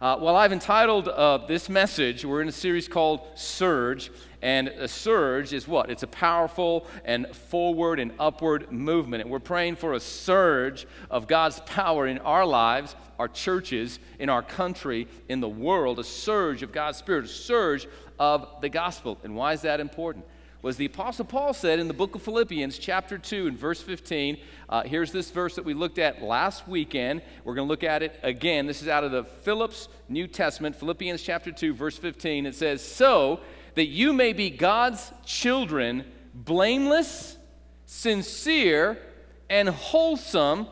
Well, I've entitled this message, we're in a series called Surge, and a surge is what? It's a powerful and forward and upward movement, and we're praying for a surge of God's power in our lives, our churches, in our country, in the world, a surge of God's Spirit, a surge of the gospel. And why is that important? Well, as the Apostle Paul said in the book of Philippians, chapter 2 and verse 15, here's this verse that we looked at last weekend. We're going to look at it again. This is out of the Phillips New Testament, Philippians chapter 2, verse 15. It says, "So that you may be God's children, blameless, sincere, and wholesome,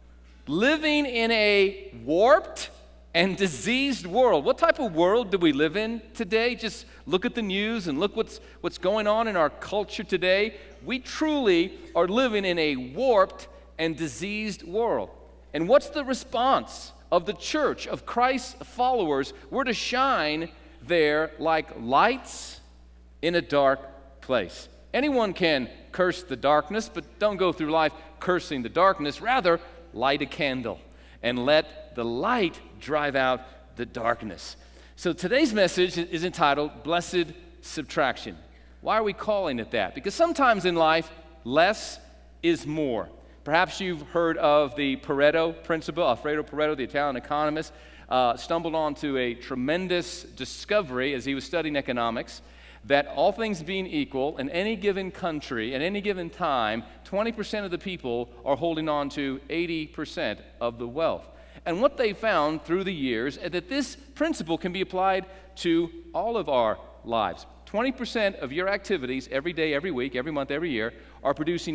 living in a warped and diseased world." What type of world do we live in today? Just look at the news and look what's going on in our culture today. We truly are living in a warped and diseased world. And what's the response of the church, of Christ's followers? We're to shine there like lights in a dark place. Anyone can curse the darkness, but don't go through life cursing the darkness. Rather, light a candle and let the light drive out the darkness. So today's message is entitled Blessed Subtraction. Why are we calling it that? Because sometimes in life, less is more. Perhaps you've heard of the Pareto principle. Alfredo Pareto, the Italian economist, stumbled onto a tremendous discovery as he was studying economics, that all things being equal, in any given country, at any given time, 20% of the people are holding on to 80% of the wealth. And what they found through the years is that this principle can be applied to all of our lives. 20% of your activities every day, every week, every month, every year are producing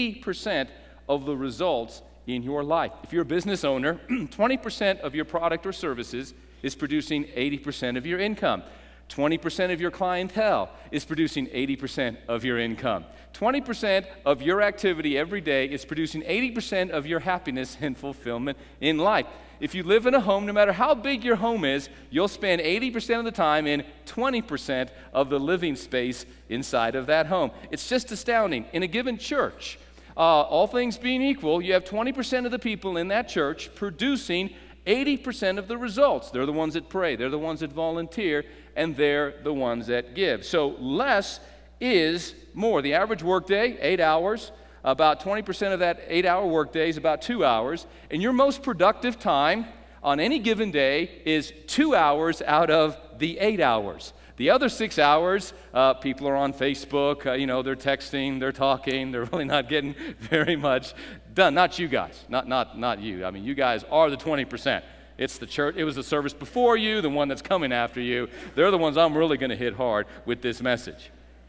80% of the results in your life. If you're a business owner, 20% of your product or services is producing 80% of your income. 20% of your clientele is producing 80% of your income. 20% of your activity every day is producing 80% of your happiness and fulfillment in life. If you live in a home, no matter how big your home is, you'll spend 80% of the time in 20% of the living space inside of that home. It's just astounding. In a given church, all things being equal, you have 20% of the people in that church producing 80% of the results. They're the ones that pray, they're the ones that volunteer, and they're the ones that give. So less is more. The average workday, 8 hours. About 20% of that 8-hour workday is about 2 hours. And your most productive time on any given day is 2 hours out of the 8 hours. The other 6 hours, people are on Facebook, they're texting, they're talking, they're really not getting very much done. Not you guys, not you. I mean, you guys are the 20%. It's the church. It was the service before you, the one that's coming after you. They're the ones I'm really going to hit hard with this message.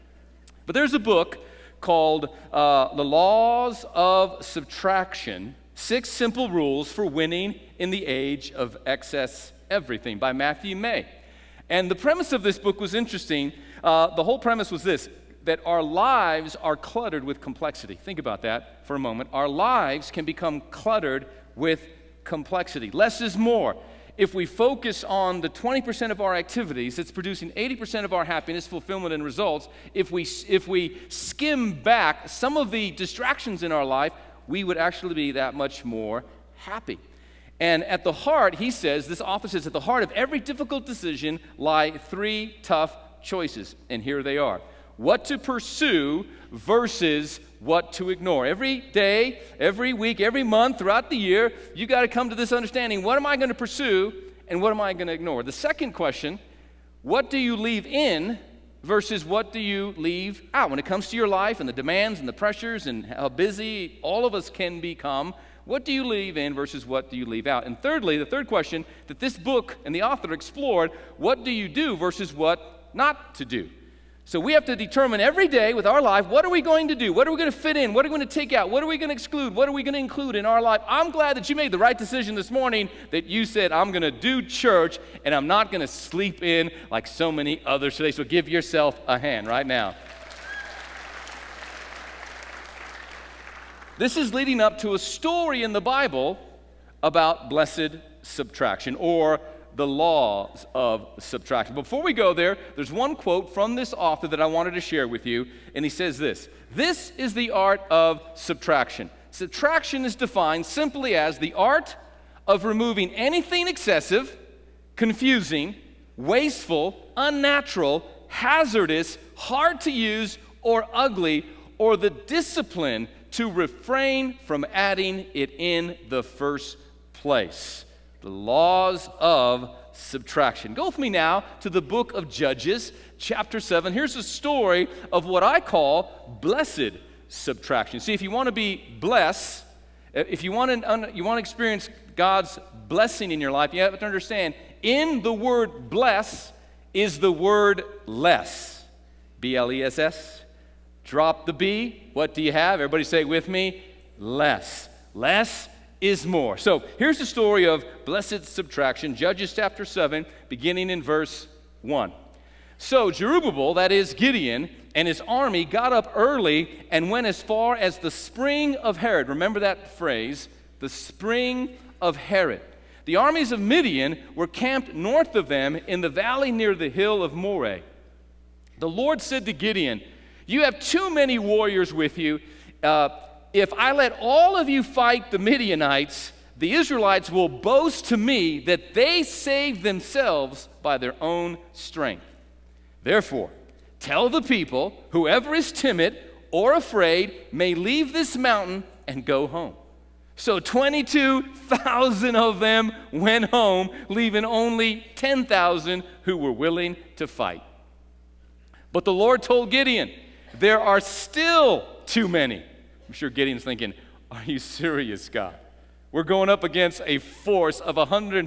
But there's a book called The Laws of Subtraction, 6 Simple Rules for Winning in the Age of Excess Everything by Matthew May. And the premise of this book was interesting. The whole premise was this, that our lives are cluttered with complexity. Think about that for a moment. Our lives can become cluttered with complexity. Less is more. If we focus on the 20% of our activities that's producing 80% of our happiness, fulfillment, and results, if we skim back some of the distractions in our life, we would actually be that much more happy. And at the heart, he says, this author says, at the heart of every difficult decision lie 3 tough choices. And here they are. What to pursue versus what to ignore. Every day, every week, every month, throughout the year, you got to come to this understanding. What am I going to pursue and what am I going to ignore? The second question, what do you leave in versus what do you leave out? When it comes to your life and the demands and the pressures and how busy all of us can become, what do you leave in versus what do you leave out? And thirdly, the third question that this book and the author explored, what do you do versus what not to do? So we have to determine every day with our life, what are we going to do? What are we going to fit in? What are we going to take out? What are we going to exclude? What are we going to include in our life? I'm glad that you made the right decision this morning, that you said, I'm going to do church and I'm not going to sleep in like so many others today. So give yourself a hand right now. This is leading up to a story in the Bible about blessed subtraction, or the laws of subtraction. Before we go there, there's one quote from this author that I wanted to share with you, and he says this: "This is the art of subtraction. Subtraction is defined simply as the art of removing anything excessive confusing, wasteful, unnatural, hazardous, hard to use, or ugly, or the discipline to refrain from adding it in the first place. The laws of subtraction. Go with me now to the book of Judges, chapter 7. Here's a story of what I call blessed subtraction. See, if you want to be blessed, if you want to experience God's blessing in your life, you have to understand, in the word bless is the word less. B-L-E-S-S. Drop the B. What do you have? Everybody say it with me. Less. Less is more. So here's the story of blessed subtraction, Judges chapter 7, beginning in verse 1. So Jerubbaal, that is Gideon, and his army got up early and went as far as the spring of Harod. Remember that phrase, the spring of Harod. The armies of Midian were camped north of them in the valley near the hill of Moreh. The Lord said to Gideon, "You have too many warriors with you. If I let all of you fight the Midianites, the Israelites will boast to me that they saved themselves by their own strength. Therefore, tell the people, whoever is timid or afraid may leave this mountain and go home." So 22,000 of them went home, leaving only 10,000 who were willing to fight. But the Lord told Gideon, "There are still too many." I'm sure Gideon's thinking, "Are you serious, God? We're going up against a force of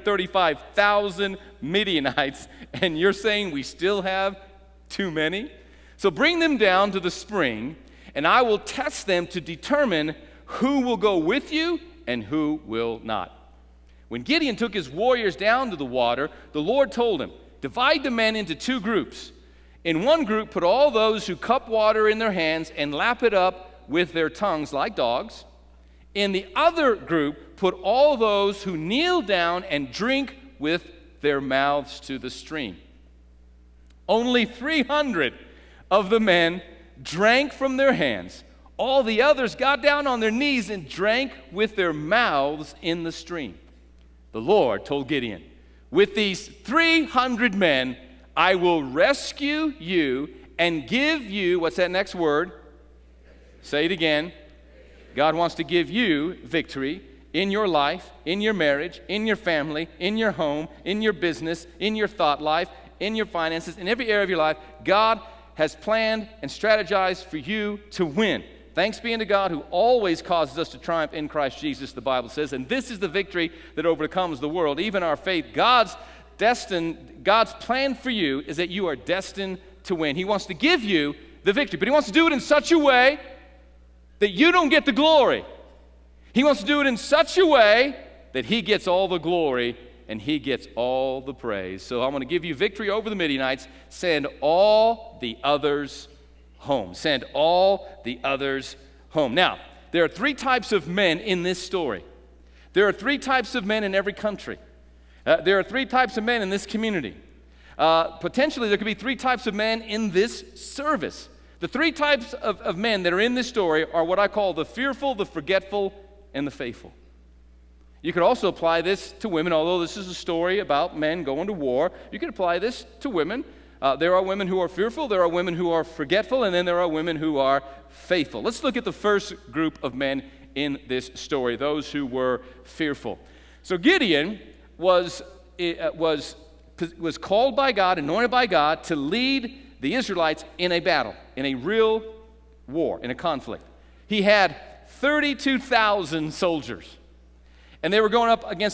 135,000 Midianites, and you're saying we still have too many? So bring them down to the spring, and I will test them to determine who will go with you and who will not." When Gideon took his warriors down to the water, the Lord told him, "Divide the men into two groups. In one group, put all those who cup water in their hands and lap it up with their tongues like dogs. In the other group, put all those who kneel down and drink with their mouths to the stream." Only 300 of the men drank from their hands. All the others got down on their knees and drank with their mouths in the stream. The Lord told Gideon, "With these 300 men, I will rescue you and give you," what's that next word? Say it again. God wants to give you victory in your life, in your marriage, in your family, in your home, in your business, in your thought life, in your finances, in every area of your life. God has planned and strategized for you to win. Thanks be unto God who always causes us to triumph in Christ Jesus, the Bible says. And this is the victory that overcomes the world, even our faith. God's plan for you is that you are destined to win. He wants to give you the victory, but he wants to do it in such a way that you don't get the glory. He wants to do it in such a way that he gets all the glory and he gets all the praise. So I'm going to give you victory over the Midianites. Send all the others home. Send all the others home. Now, there are three types of men in this story. There are three types of men in every country. There are three types of men in this community. Potentially, there could be three types of men in this service. The three types of men that are in this story are what I call the fearful, the forgetful, and the faithful. You could also apply this to women, although this is a story about men going to war. You could apply this to women. There are women who are fearful, there are women who are forgetful, and then there are women who are faithful. Let's look at the first group of men in this story, those who were fearful. So Gideon was called by God, anointed by God, to lead the Israelites in a battle, in a real war, in a conflict. He had 32,000 soldiers, and they were going up against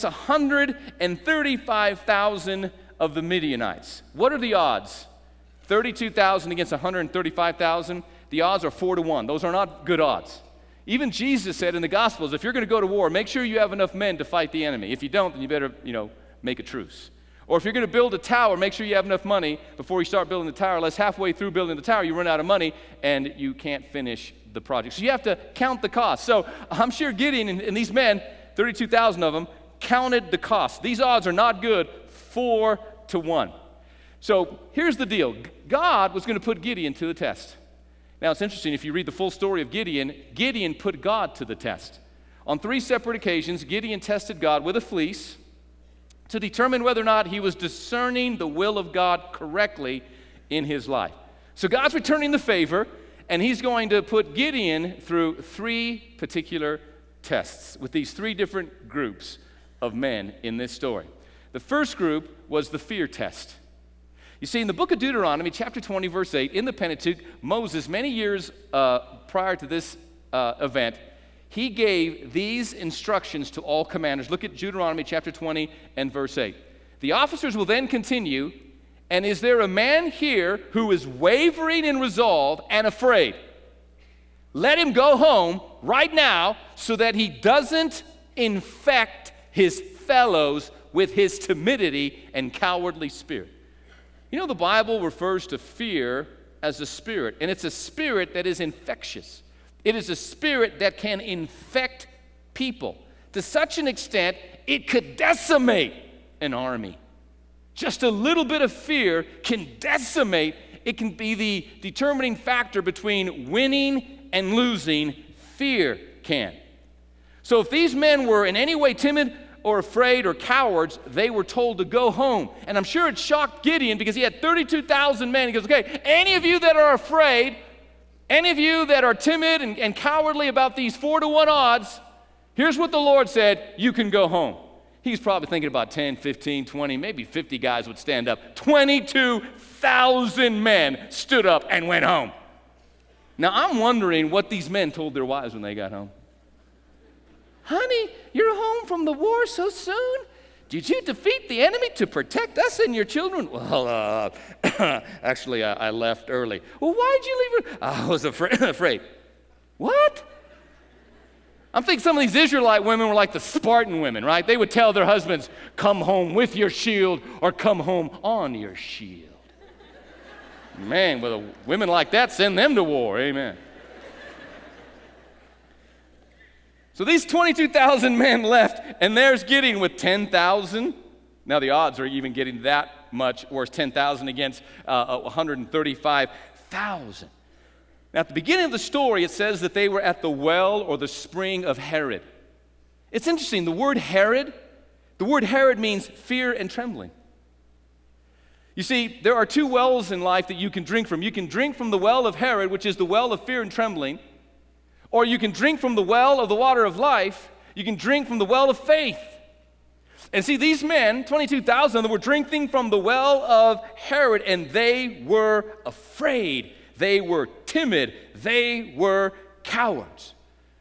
135,000 of the Midianites. What are the odds? 32,000 against 135,000. The odds are 4-1. Those are not good odds. Even Jesus said in the Gospels, if you're going to go to war, make sure you have enough men to fight the enemy. If you don't, then you better, make a truce. Or if you're going to build a tower, make sure you have enough money before you start building the tower. Lest halfway through building the tower, you run out of money and you can't finish the project. So you have to count the cost. So I'm sure Gideon and these men, 32,000 of them, counted the cost. These odds are not good, 4-1. So here's the deal. God was going to put Gideon to the test. Now it's interesting, if you read the full story of Gideon, Gideon put God to the test. On 3 separate occasions, Gideon tested God with a fleece to determine whether or not he was discerning the will of God correctly in his life. So God's returning the favor, and he's going to put Gideon through 3 particular tests with these 3 different groups of men in this story. The first group was the fear test. You see, in the book of Deuteronomy, chapter 20, verse 8, in the Pentateuch, Moses, many years prior to this event, he gave these instructions to all commanders. Look at Deuteronomy chapter 20 and verse 8. The officers will then continue, and is there a man here who is wavering in resolve and afraid? Let him go home right now so that he doesn't infect his fellows with his timidity and cowardly spirit. You know, the Bible refers to fear as a spirit, and it's a spirit that is infectious. It is a spirit that can infect people to such an extent it could decimate an army. Just a little bit of fear can decimate. It can be the determining factor between winning and losing. Fear can. So if these men were in any way timid or afraid or cowards, they were told to go home. And I'm sure it shocked Gideon because he had 32,000 men. He goes, okay, any of you that are afraid, any of you that are timid and cowardly about these 4-to-1 odds, here's what the Lord said, you can go home. He's probably thinking about 10, 15, 20, maybe 50 guys would stand up. 22,000 men stood up and went home. Now, I'm wondering what these men told their wives when they got home. Honey, you're home from the war so soon? Did you defeat the enemy to protect us and your children? Well, actually, I left early. Well, why did you leave? I was afraid. What? I'm thinking some of these Israelite women were like the Spartan women, right? They would tell their husbands, come home with your shield or come home on your shield. Man, with women like that, send them to war. Amen. So these 22,000 men left, and there's Gideon with 10,000. Now the odds are even getting that much worse, 10,000 against 135,000. Now at the beginning of the story, it says that they were at the well or the spring of Herod. It's interesting, the word Herod means fear and trembling. You see, there are 2 wells in life that you can drink from. You can drink from the well of Herod, which is the well of fear and trembling, or you can drink from the well of the water of life. You can drink from the well of faith. And see, these men, 22,000, were drinking from the well of Herod, and they were afraid. They were timid. They were cowards.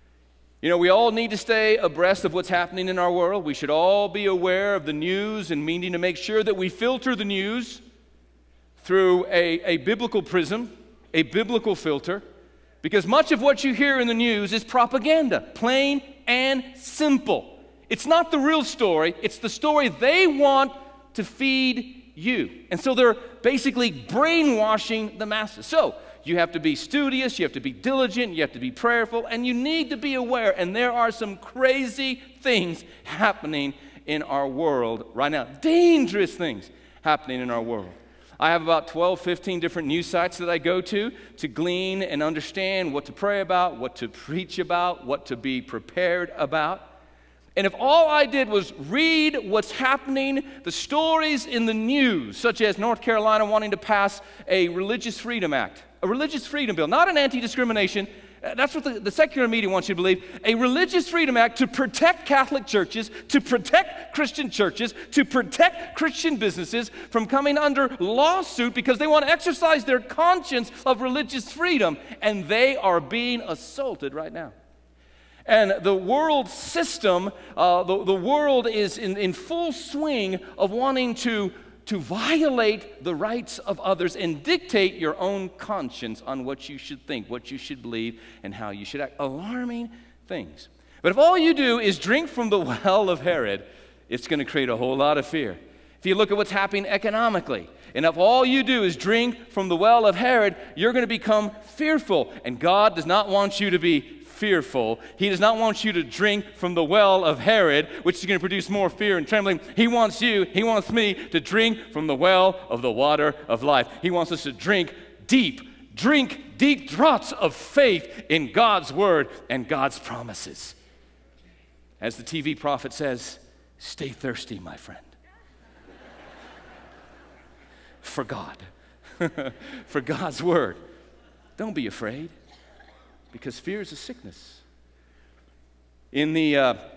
You know, we all need to stay abreast of what's happening in our world. We should all be aware of the news and meaning to make sure that we filter the news through a biblical prism, a biblical filter. Because much of what you hear in the news is propaganda, plain and simple. It's not the real story. It's the story they want to feed you. And so they're basically brainwashing the masses. So you have to be studious, you have to be diligent, you have to be prayerful, and you need to be aware. And there are some crazy things happening in our world right now. Dangerous things happening in our world. I have about 12, 15 different news sites that I go to glean and understand what to pray about, what to preach about, what to be prepared about. And if all I did was read what's happening, the stories in the news, such as North Carolina wanting to pass a religious freedom act, a religious freedom bill, not an anti-discrimination, that's what the secular media wants you to believe, a religious freedom act to protect Catholic churches, to protect Christian churches, to protect Christian businesses from coming under lawsuit because they want to exercise their conscience of religious freedom, and they are being assaulted right now. And the world system, the world is in full swing of wanting to violate the rights of others and dictate your own conscience on what you should think, what you should believe, and how you should act. Alarming things. But if all you do is drink from the well of Herod, it's going to create a whole lot of fear. If you look at what's happening economically, and if all you do is drink from the well of Herod, you're going to become fearful. And God does not want you to be fearful. He does not want you to drink from the well of Herod, which is going to produce more fear and trembling. He wants me to drink from the well of the water of life. He wants us to drink deep draughts of faith in God's word and God's promises. As the TV prophet says, stay thirsty, my friend. for God, for God's word. Don't be afraid, because fear is a sickness. In the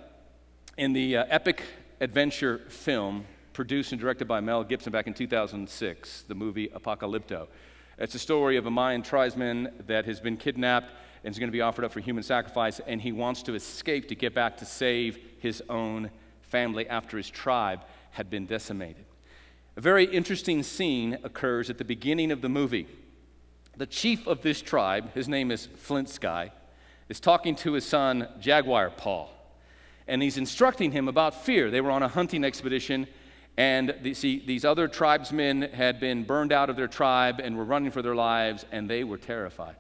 epic adventure film produced and directed by Mel Gibson back in 2006, the movie Apocalypto, it's a story of a Mayan tribesman that has been kidnapped and is going to be offered up for human sacrifice, and he wants to escape to get back to save his own family after his tribe had been decimated. A very interesting scene occurs at the beginning of the movie. The chief of this tribe, his name is Flint Sky, is talking to his son Jaguar Paw, and he's instructing him about fear. They were on a hunting expedition, and these other tribesmen had been burned out of their tribe and were running for their lives, and they were terrified.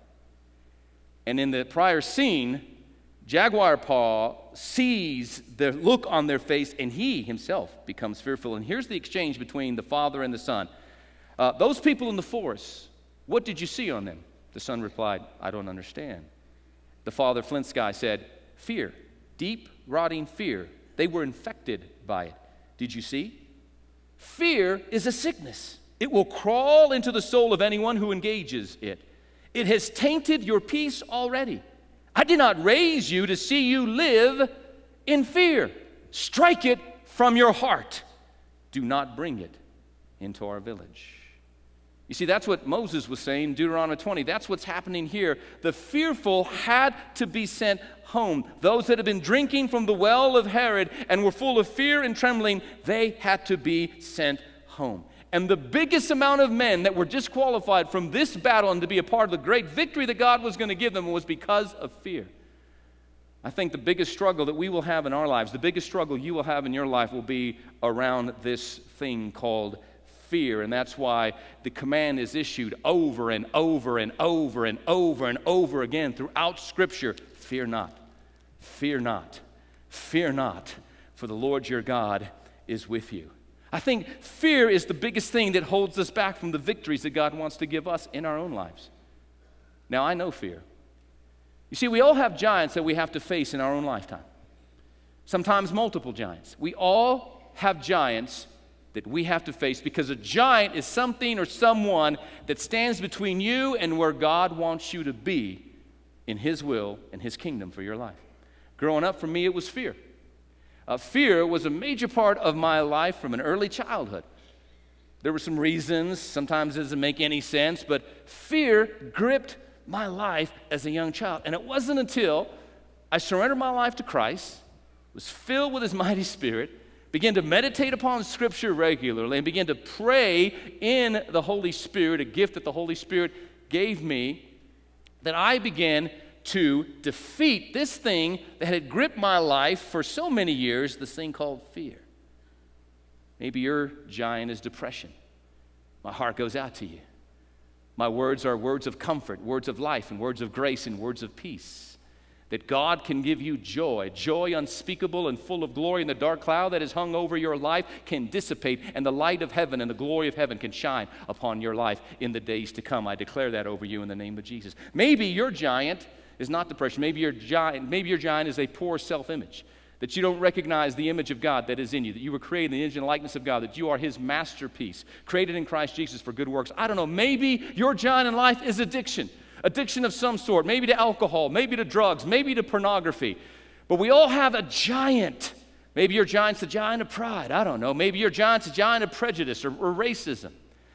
And in the prior scene, Jaguar Paw sees the look on their face, and he himself becomes fearful. And here's the exchange between the father and the son. Those people in the forest, what did you see on them? The son replied, I don't understand. The father, Flint Sky, said, fear, deep, rotting fear. They were infected by it. Did you see? Fear is a sickness. It will crawl into the soul of anyone who engages it. It has tainted your peace already. I did not raise you to see you live in fear. Strike it from your heart. Do not bring it into our village. You see, that's what Moses was saying in Deuteronomy 20. That's what's happening here. The fearful had to be sent home. Those that had been drinking from the well of Herod and were full of fear and trembling, they had to be sent home. And the biggest amount of men that were disqualified from this battle and to be a part of the great victory that God was going to give them was because of fear. I think the biggest struggle that we will have in our lives, the biggest struggle you will have in your life will be around this thing called fear. And that's why the command is issued over and over and over and over and over again throughout Scripture. Fear not, fear not, fear not, for the Lord your God is with you. I think fear is the biggest thing that holds us back from the victories that God wants to give us in our own lives. Now, I know fear. You see, we all have giants that we have to face in our own lifetime. Sometimes multiple giants. We all have giants that we have to face, because a giant is something or someone that stands between you and where God wants you to be in His will and His kingdom for your life. Growing up, for me, it was fear. Fear was a major part of my life from an early childhood. There were some reasons, sometimes it doesn't make any sense, but fear gripped my life as a young child. And it wasn't until I surrendered my life to Christ, was filled with His mighty Spirit, began to meditate upon Scripture regularly, and began to pray in the Holy Spirit, a gift that the Holy Spirit gave me, that I began to defeat this thing that had gripped my life for so many years, this thing called fear. Maybe your giant is depression. My heart goes out to you. My words are words of comfort, words of life, and words of grace, and words of peace. That God can give you joy, joy unspeakable and full of glory, and the dark cloud that has hung over your life can dissipate, and the light of heaven and the glory of heaven can shine upon your life in the days to come. I declare that over you in the name of Jesus. Maybe your giant is not depression. Maybe your giant is a poor self-image, that you don't recognize the image of God that is in you, that you were created in the image and likeness of God, that you are His masterpiece, created in Christ Jesus for good works. I don't know, maybe your giant in life is addiction of some sort, maybe to alcohol, maybe to drugs, maybe to pornography. But we all have a giant. Maybe your giant's the giant of pride. I don't know. Maybe your giant's a giant of prejudice or racism.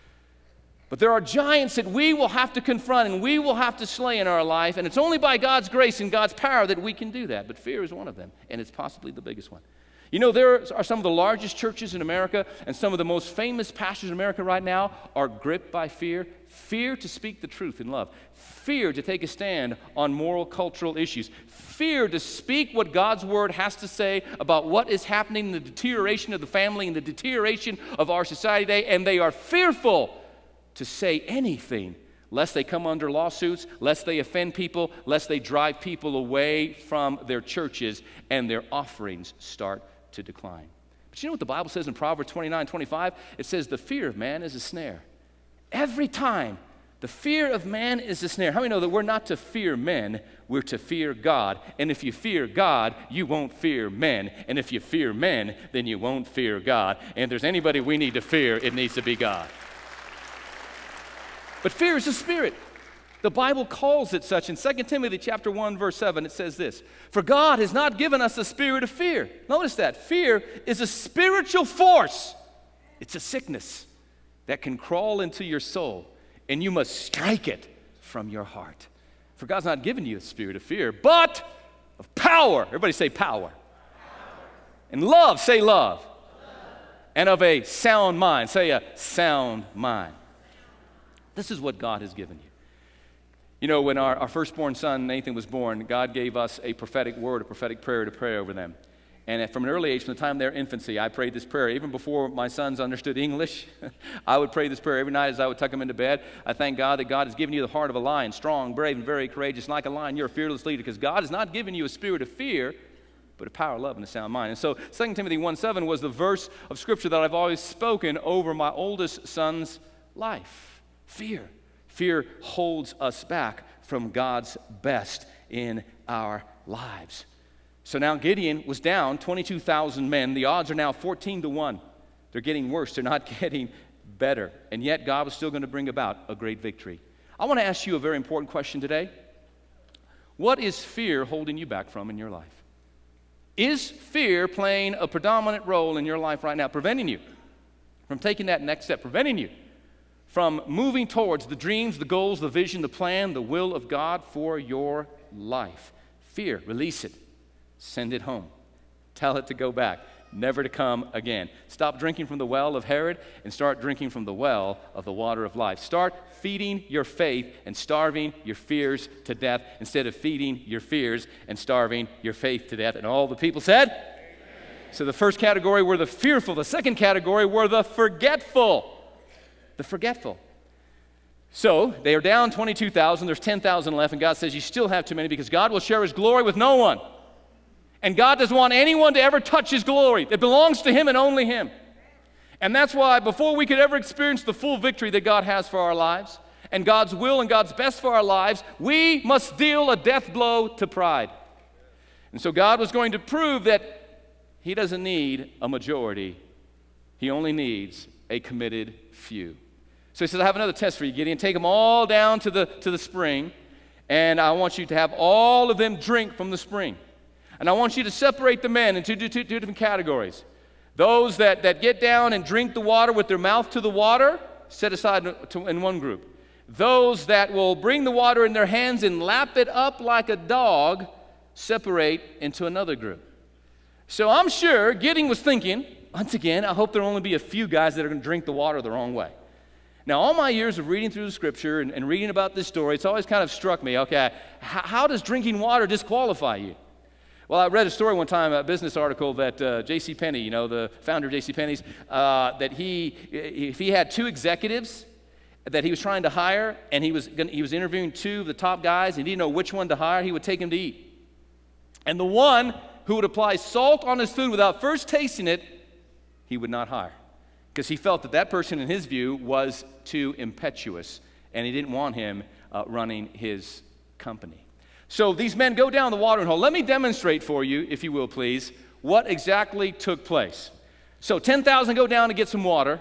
But there are giants that we will have to confront and we will have to slay in our life, and it's only by God's grace and God's power that we can do that. But fear is one of them, and it's possibly the biggest one. You know, there are some of the largest churches in America, and some of the most famous pastors in America right now are gripped by fear. Fear to speak the truth in love. Fear to take a stand on moral, cultural issues. Fear to speak what God's word has to say about what is happening in the deterioration of the family and the deterioration of our society today, and they are fearful to say anything lest they come under lawsuits, lest they offend people, lest they drive people away from their churches and their offerings start to decline. But you know what the Bible says in Proverbs 29:25? It says, the fear of man is a snare. Every time, the fear of man is a snare. How many know that we're not to fear men, we're to fear God? And if you fear God, you won't fear men. And if you fear men, then you won't fear God. And if there's anybody we need to fear, it needs to be God. But fear is a spirit. The Bible calls it such. In 2 Timothy chapter 1, verse 7, it says this, "For God has not given us a spirit of fear." Notice that. Fear is a spiritual force. It's a sickness that can crawl into your soul, and you must strike it from your heart. For God's not given you a spirit of fear, but of power. Everybody say power. And love, say love. And of a sound mind, say a sound mind. This is what God has given you. You know, when our firstborn son, Nathan, was born, God gave us a prophetic word, a prophetic prayer to pray over them. And from an early age, from the time of their infancy, I prayed this prayer. Even before my sons understood English, I would pray this prayer every night as I would tuck them into bed. I thank God that God has given you the heart of a lion, strong, brave, and very courageous. Like a lion, you're a fearless leader, because God has not given you a spirit of fear, but a power, love, and a sound mind. And so 2 Timothy 1:7 was the verse of Scripture that I've always spoken over my oldest son's life. Fear. Fear holds us back from God's best in our lives. So now Gideon was down 22,000 men. The odds are now 14-1. They're getting worse. They're not getting better. And yet God was still going to bring about a great victory. I want to ask you a very important question today. What is fear holding you back from in your life? Is fear playing a predominant role in your life right now, preventing you from taking that next step, preventing you from moving towards the dreams, the goals, the vision, the plan, the will of God for your life? Fear, release it. Send it home. Tell it to go back, never to come again. Stop drinking from the well of Herod and start drinking from the well of the water of life. Start feeding your faith and starving your fears to death instead of feeding your fears and starving your faith to death. And all the people said? Amen. So the first category were the fearful. The second category were the forgetful. The forgetful. So they are down 22,000. There's 10,000 left, and God says you still have too many because God will share his glory with no one. And God doesn't want anyone to ever touch his glory. It belongs to him and only him. And that's why before we could ever experience the full victory that God has for our lives and God's will and God's best for our lives, we must deal a death blow to pride. And so God was going to prove that he doesn't need a majority. He only needs a committed few. So he says, I have another test for you, Gideon. Take them all down to the spring, and I want you to have all of them drink from the spring. And I want you to separate the men into two different categories. Those that get down and drink the water with their mouth to the water, set aside in one group. Those that will bring the water in their hands and lap it up like a dog, separate into another group. So I'm sure Gideon was thinking, once again, I hope there will only be a few guys that are going to drink the water the wrong way. Now, all my years of reading through the Scripture and reading about this story, it's always kind of struck me, okay, how does drinking water disqualify you? Well, I read a story one time, a business article that J.C. Penney, you know, the founder of J.C. Penney's, that if he had two executives that he was trying to hire, and he was interviewing two of the top guys, and he didn't know which one to hire, he would take him to eat. And the one who would apply salt on his food without first tasting it, he would not hire. Because he felt that person, in his view, was too impetuous, and he didn't want him running his company. So these men go down the watering hole. Let me demonstrate for you, if you will, please, what exactly took place. So 10,000 go down to get some water.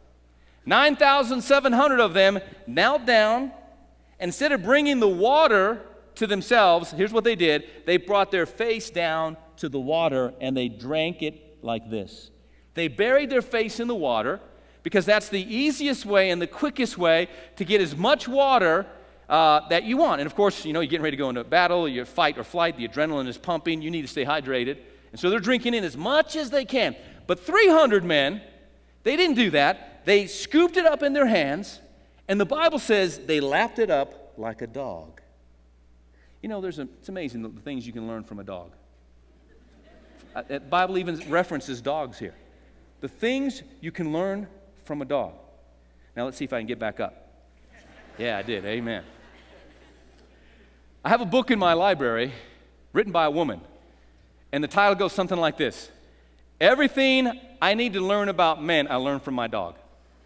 9,700 of them knelt down. Instead of bringing the water to themselves, here's what they did. They brought their face down to the water, and they drank it like this. They buried their face in the water because that's the easiest way and the quickest way to get as much water that you want. And of course, you know, you're getting ready to go into a battle, you fight or flight, the adrenaline is pumping, you need to stay hydrated. And so they're drinking in as much as they can. But 300 men, they didn't do that. They scooped it up in their hands, and the Bible says they lapped it up like a dog. You know, it's amazing the things you can learn from a dog. The Bible even references dogs here. The things you can learn from a dog. Now let's see if I can get back up. Yeah, I did. Amen. I have a book in my library written by a woman, and the title goes something like this: Everything I need to learn about men, I learned from my dog.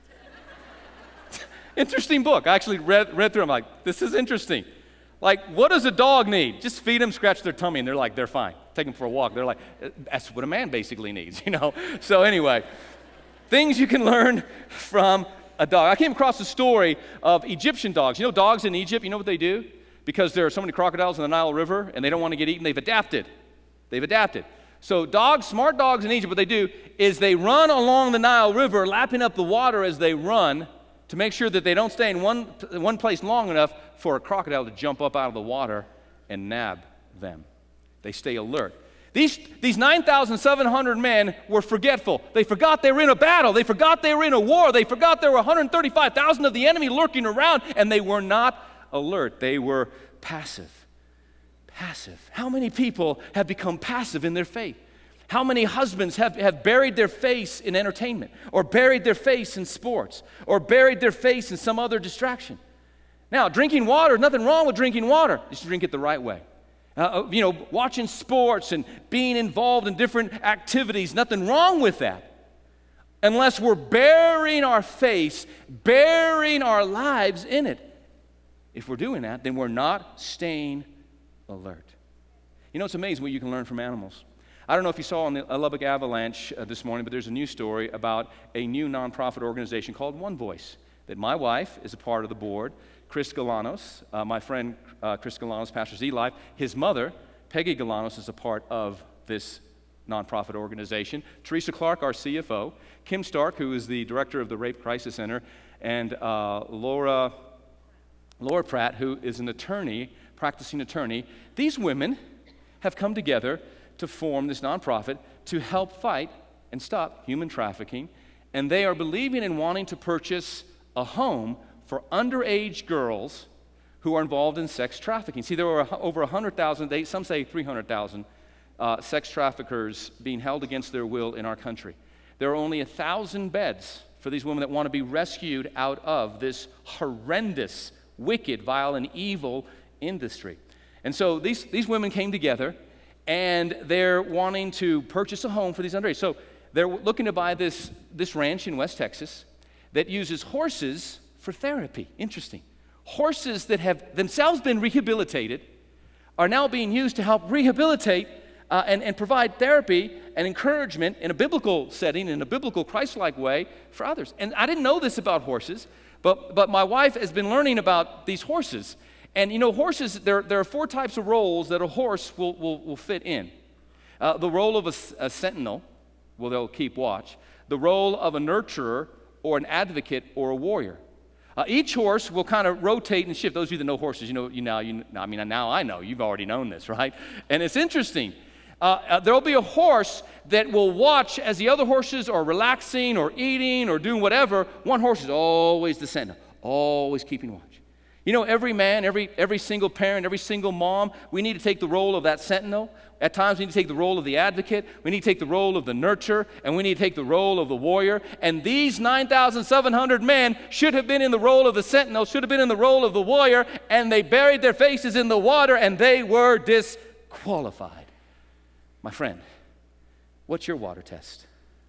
Interesting book. I actually read through it. I'm like, this is interesting. Like, what does a dog need? Just feed them, scratch their tummy, and they're fine. Take them for a walk. They're like, that's what a man basically needs, you know? So anyway, things you can learn from a dog. I came across a story of Egyptian dogs. You know, dogs in Egypt, you know what they do? Because there are so many crocodiles in the Nile River and they don't want to get eaten, they've adapted. So dogs, smart dogs in Egypt, what they do is they run along the Nile River, lapping up the water as they run to make sure that they don't stay in one place long enough for a crocodile to jump up out of the water and nab them. They stay alert. These 9,700 men were forgetful. They forgot they were in a battle. They forgot they were in a war. They forgot there were 135,000 of the enemy lurking around, and they were not alert. They were passive. Passive. How many people have become passive in their faith? How many husbands have buried their face in entertainment, or buried their face in sports, or buried their face in some other distraction? Now, drinking water, nothing wrong with drinking water. You should drink it the right way. Watching sports and being involved in different activities, nothing wrong with that. Unless we're burying our face, burying our lives in it. If we're doing that, then we're not staying alert. You know, it's amazing what you can learn from animals. I don't know if you saw on the Lubbock Avalanche this morning, but there's a news story about a new nonprofit organization called One Voice that my wife is a part of the board. Chris Galanos, my friend Chris Galanos, pastors eLife, his mother, Peggy Galanos, is a part of this nonprofit organization. Teresa Clark, our CFO, Kim Stark, who is the director of the Rape Crisis Center, and Laura Pratt, who is an attorney, practicing attorney. These women have come together to form this nonprofit to help fight and stop human trafficking, and they are believing and wanting to purchase a home for underage girls who are involved in sex trafficking. See, there are over 100,000, some say 300,000 sex traffickers being held against their will in our country. There are only 1,000 beds for these women that want to be rescued out of this horrendous, wicked, vile, and evil industry. And so these women came together, and they're wanting to purchase a home for these underage. So they're looking to buy this ranch in West Texas that uses horses for therapy. Interesting. Horses that have themselves been rehabilitated are now being used to help rehabilitate and provide therapy and encouragement in a biblical setting, in a biblical Christ-like way for others. And I didn't know this about horses, but my wife has been learning about these horses. And you know, horses, there are 4 types of roles that a horse will fit in. The role of a sentinel, well, they'll keep watch. The role of a nurturer, or an advocate, or a warrior. Each horse will kind of rotate and shift. Those of you that know horses, now I know. You've already known this, right? And it's interesting. There'll be a horse that will watch as the other horses are relaxing or eating or doing whatever. One horse is always the sentinel, always keeping watch. You know, every man, every single parent, every single mom, we need to take the role of that sentinel. At times, we need to take the role of the advocate. We need to take the role of the nurturer, and we need to take the role of the warrior. And these 9,700 men should have been in the role of the sentinel, should have been in the role of the warrior, and they buried their faces in the water, and they were disqualified. My friend, what's your water test?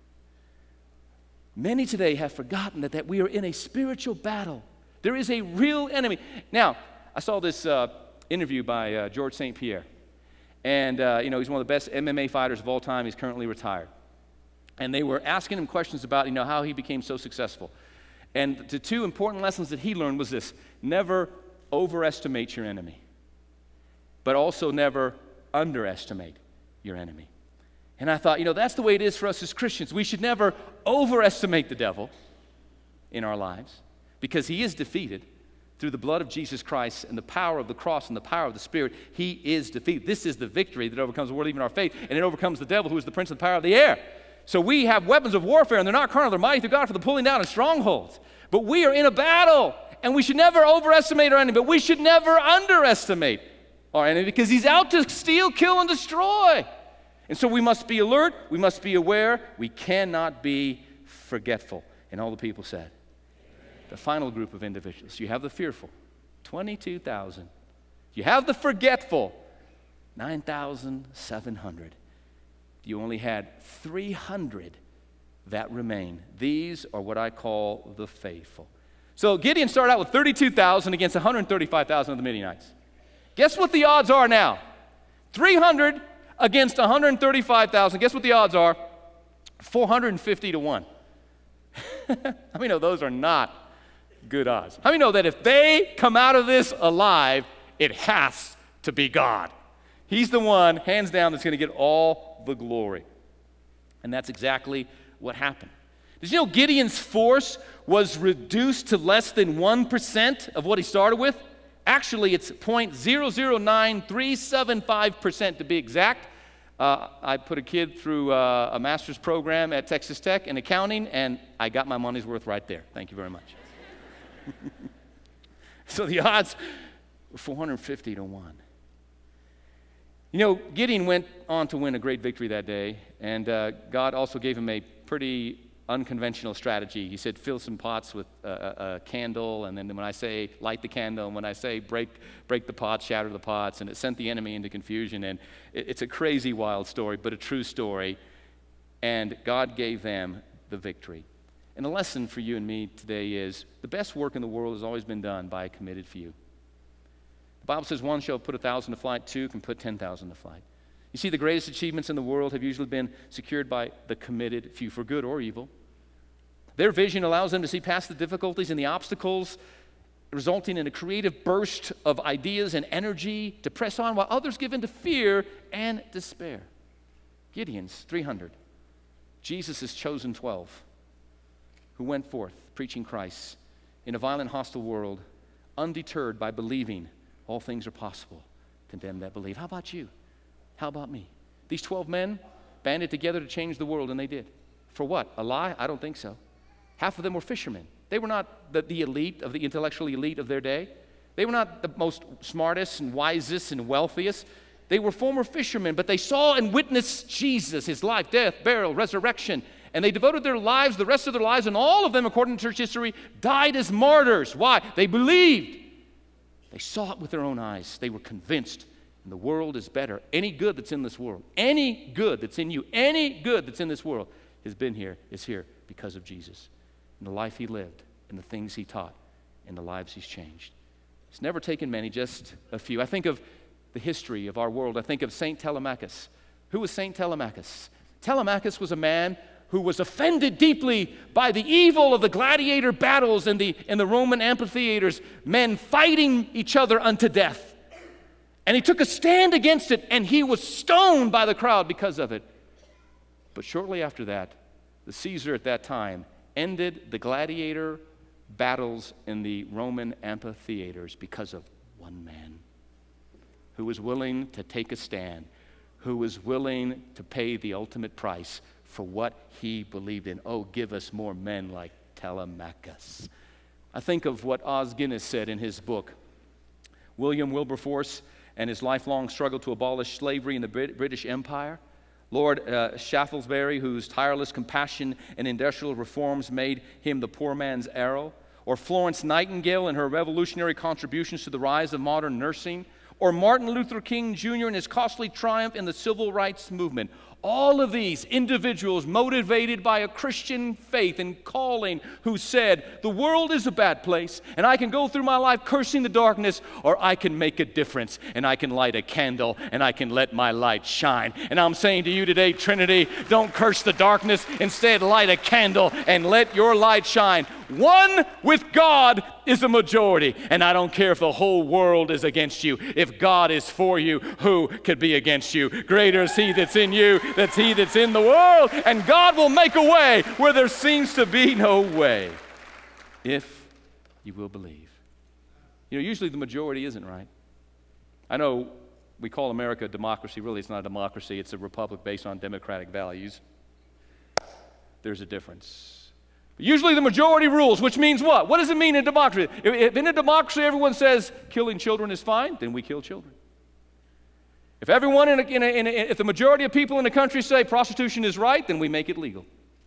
Many today have forgotten that we are in a spiritual battle. There is a real enemy. Now, I saw this interview by George St. Pierre. And, he's one of the best MMA fighters of all time. He's currently retired. And they were asking him questions about, how he became so successful. And the 2 important lessons that he learned was this: never overestimate your enemy, but also never underestimate your enemy. And I thought, that's the way it is for us as Christians. We should never overestimate the devil in our lives, because he is defeated. Through the blood of Jesus Christ and the power of the cross and the power of the Spirit, he is defeated. This is the victory that overcomes the world, even our faith, and it overcomes the devil, who is the prince of the power of the air. So we have weapons of warfare, and they're not carnal, they're mighty through God for the pulling down of strongholds. But we are in a battle, and we should never overestimate our enemy, but we should never underestimate our enemy, because he's out to steal, kill, and destroy. And so we must be alert, we must be aware, we cannot be forgetful. And all the people said. The final group of individuals. You have the fearful, 22,000. You have the forgetful, 9,700. You only had 300 that remain. These are what I call the faithful. So Gideon started out with 32,000 against 135,000 of the Midianites. Guess what the odds are now? 300 against 135,000. Guess what the odds are? 450 to 1. How many know those are not good odds? How many know that if they come out of this alive, it has to be God? He's the one, hands down, that's going to get all the glory. And that's exactly what happened. Did you know Gideon's force was reduced to less than 1% of what he started with? Actually, it's 0.009375% to be exact. I put a kid through a master's program at Texas Tech in accounting, and I got my money's worth right there. Thank you very much. So the odds were 450 to 1. You know, Gideon went on to win a great victory that day, and God also gave him a pretty unconventional strategy. He said, fill some pots with a candle, and then when I say light the candle, and when I say break the pots, shatter the pots, and it sent the enemy into confusion. And it's a crazy, wild story, but a true story. And God gave them the victory. And the lesson for you and me today is the best work in the world has always been done by a committed few. The Bible says one shall put 1,000 to flight, two can put 10,000 to flight. You see, the greatest achievements in the world have usually been secured by the committed few, for good or evil. Their vision allows them to see past the difficulties and the obstacles, resulting in a creative burst of ideas and energy to press on, while others give in to fear and despair. Gideon's 300. Jesus' chosen 12, who went forth preaching Christ in a violent, hostile world, undeterred by believing all things are possible to them that believe. How about you? How about me? These 12 men banded together to change the world, and they did. For what? A lie? I don't think so. Half of them were fishermen. They were not the elite of the intellectual elite of their day. They were not the most smartest and wisest and wealthiest. They were former fishermen, but they saw and witnessed Jesus, his life, death, burial, resurrection, and they devoted their lives, the rest of their lives, and all of them, according to church history, died as martyrs. Why? They believed. They saw it with their own eyes. They were convinced, and the world is better. Any good that's in this world, any good that's in you, any good that's in this world has been here, is here because of Jesus and the life he lived and the things he taught and the lives he's changed. It's never taken many, just a few. I think of the history of our world. I think of St. Telemachus. Who was St. Telemachus? Telemachus was a man who was offended deeply by the evil of the gladiator battles in the Roman amphitheaters, men fighting each other unto death. And he took a stand against it, and he was stoned by the crowd because of it. But shortly after that, the Caesar at that time ended the gladiator battles in the Roman amphitheaters because of one man who was willing to take a stand, who was willing to pay the ultimate price for what he believed in. Oh, give us more men like Telemachus. I think of what Os Guinness said in his book, William Wilberforce and his lifelong struggle to abolish slavery in the British Empire. Lord Shaftesbury, whose tireless compassion and industrial reforms made him the poor man's arrow. Or Florence Nightingale and her revolutionary contributions to the rise of modern nursing. Or Martin Luther King Jr. and his costly triumph in the civil rights movement. All of these individuals motivated by a Christian faith and calling, who said, the world is a bad place, and I can go through my life cursing the darkness, or I can make a difference, and I can light a candle, and I can let my light shine. And I'm saying to you today, Trinity, don't curse the darkness. Instead, light a candle and let your light shine. One with God is a majority, and I don't care if the whole world is against you. If God is for you, who could be against you? Greater is he that's in you that's he that's in the world, and God will make a way where there seems to be no way, if you will believe. You know, usually the majority isn't right. I know we call America a democracy. Really, it's not a democracy. It's a republic based on democratic values. There's a difference. Usually the majority rules, which means what? What does it mean in democracy? If in a democracy everyone says killing children is fine, then we kill children. If everyone if the majority of people in the country say prostitution is right, then we make it legal.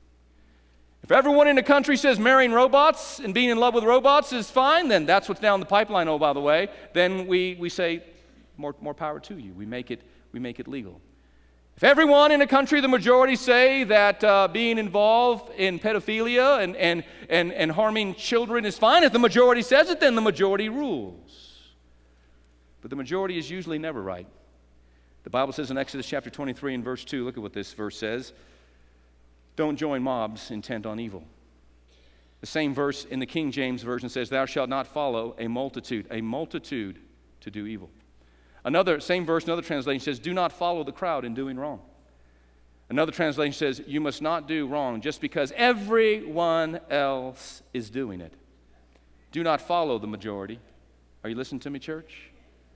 If everyone in the country says marrying robots and being in love with robots is fine, then that's what's down the pipeline, oh, by the way, then we say more power to you. We make it legal. If everyone in the country, the majority, say that being involved in pedophilia and harming children is fine, if the majority says it, then the majority rules. But the majority is usually never right. The Bible says in Exodus chapter 23 and verse 2, look at what this verse says. Don't join mobs intent on evil. The same verse in the King James Version says, thou shalt not follow a multitude to do evil. Same verse, another translation says, do not follow the crowd in doing wrong. Another translation says, you must not do wrong just because everyone else is doing it. Do not follow the majority. Are you listening to me, church?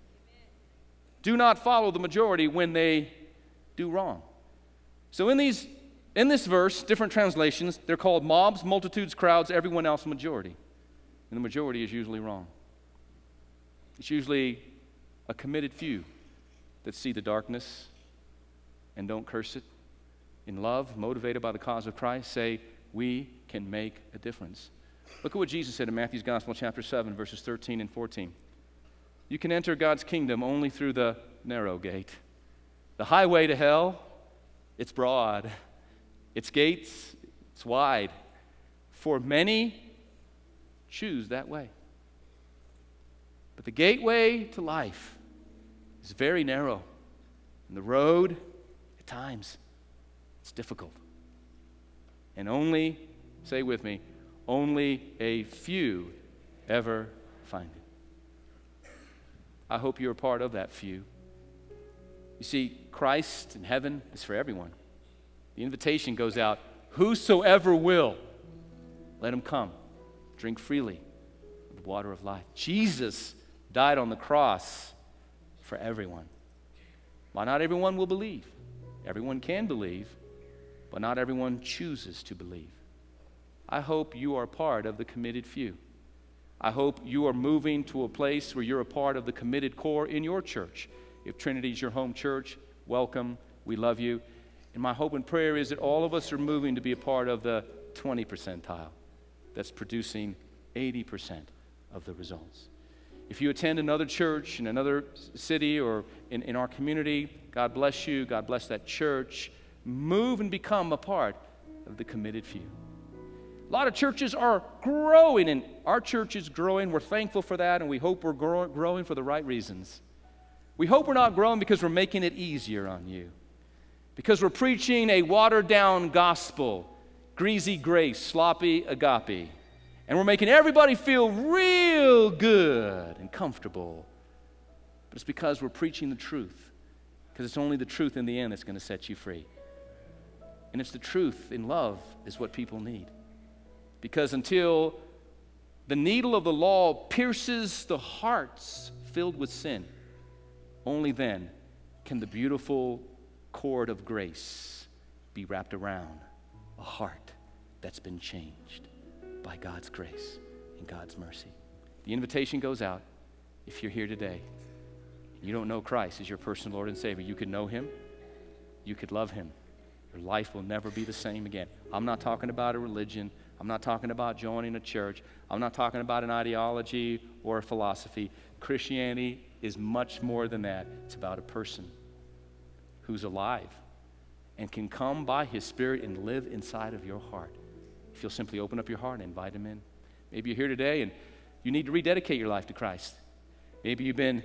Do not follow the majority when they do wrong. So in this verse, different translations, they're called mobs, multitudes, crowds, everyone else majority. And the majority is usually wrong. It's usually a committed few that see the darkness and don't curse it. In love, motivated by the cause of Christ, say, we can make a difference. Look at what Jesus said in Matthew's Gospel, chapter 7, verses 13 and 14. You can enter God's kingdom only through the narrow gate. The highway to hell, it's broad. Its gates, it's wide. For many choose that way. But the gateway to life is very narrow. And the road, at times, it's difficult. And only, say with me, only a few ever find it. I hope you're a part of that few. You see, Christ in heaven is for everyone. The invitation goes out, whosoever will, let him come, drink freely of the water of life. Jesus died on the cross for everyone. Why not everyone will believe? Everyone can believe, but not everyone chooses to believe. I hope you are part of the committed few. I hope you are moving to a place where you're a part of the committed core in your church. If Trinity is your home church, welcome. We love you. And my hope and prayer is that all of us are moving to be a part of the 20 percentile that's producing 80% of the results. If you attend another church in another city or in our community, God bless you. God bless that church. Move and become a part of the committed few. A lot of churches are growing, and our church is growing. We're thankful for that, and we hope we're growing for the right reasons. We hope we're not growing because we're making it easier on you, because we're preaching a watered-down gospel, greasy grace, sloppy agape, and we're making everybody feel real good and comfortable. But it's because we're preaching the truth, because it's only the truth in the end that's going to set you free. And it's the truth in love is what people need. Because until the needle of the law pierces the hearts filled with sin, only then can the beautiful cord of grace be wrapped around a heart that's been changed by God's grace and God's mercy. The invitation goes out. If you're here today and you don't know Christ as your personal Lord and Savior, you could know him, you could love him. Your life will never be the same again. I'm not talking about a religion. I'm not talking about joining a church. I'm not talking about an ideology or a philosophy. Christianity is much more than that. It's about a person who's alive and can come by his Spirit and live inside of your heart. If you'll simply open up your heart and invite him in. Maybe you're here today and you need to rededicate your life to Christ. Maybe you've been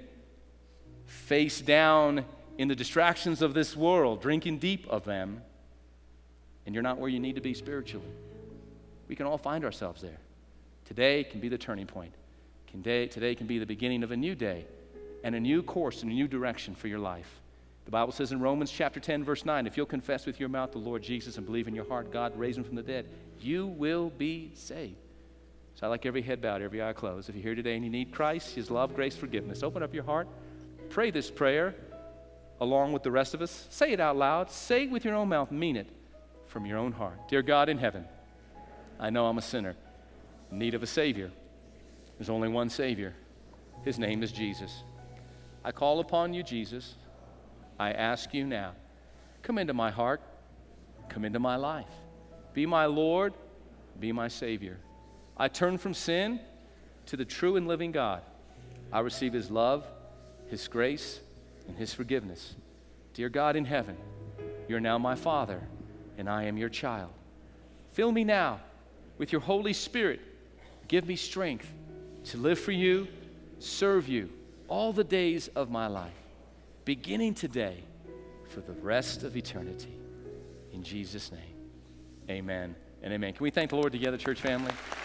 face down in the distractions of this world, drinking deep of them, and you're not where you need to be spiritually. We can all find ourselves there. Today can be the turning point. Today can be the beginning of a new day and a new course and a new direction for your life. The Bible says in Romans chapter 10, verse 9, if you'll confess with your mouth the Lord Jesus and believe in your heart God raised him from the dead, you will be saved. So I like every head bowed, every eye closed. If you're here today and you need Christ, his love, grace, forgiveness, open up your heart. Pray this prayer along with the rest of us. Say it out loud. Say it with your own mouth. Mean it from your own heart. Dear God in heaven, I know I'm a sinner in need of a Savior. There's only one Savior. His name is Jesus. I call upon you, Jesus. I ask you now, come into my heart, come into my life. Be my Lord, be my Savior. I turn from sin to the true and living God. I receive his love, his grace, and his forgiveness. Dear God in heaven, you're now my Father, and I am your child. Fill me now with your Holy Spirit. Give me strength to live for you, serve you all the days of my life, beginning today for the rest of eternity. In Jesus' name, amen and amen. Can we thank the Lord together, church family?